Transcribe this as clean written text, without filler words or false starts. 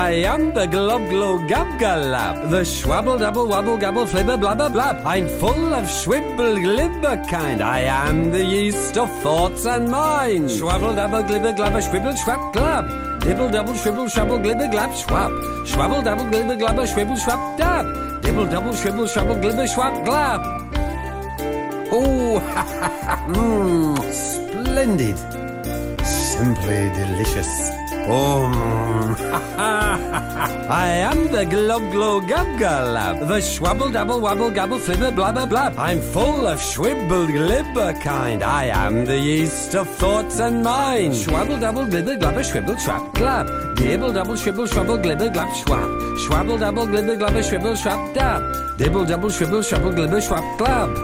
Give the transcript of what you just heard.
I am the glob glow gab galab, the schwabble double wabble gabble flibber blabber blab. I'm full of schwibble glibber kind. I am the yeast of thoughts and minds. Schwabble double glibber glabber schwibble schwab glab. Dibble double shwibble shrubble glibber glab schwab. Schwabble double glibber glabber schwibble schwab dab. Dibble double shwibble shrubble glibber schwab glab. Oh, ha ha ha! Splendid! Simply delicious. I am the glob glow gab galab, the schwabble double wabble gabble flibber blabber blab. I'm full of schwibble glibber kind. I am the yeast of thoughts and minds. Schwabble double glibber glabber schwibble schwab glab. Dibble double shwibble shrubble glibber glab schwab. Schwabble double glibber glabber schwibble schwab dab. Dibble double shwibble shrubble glibber schwab glab.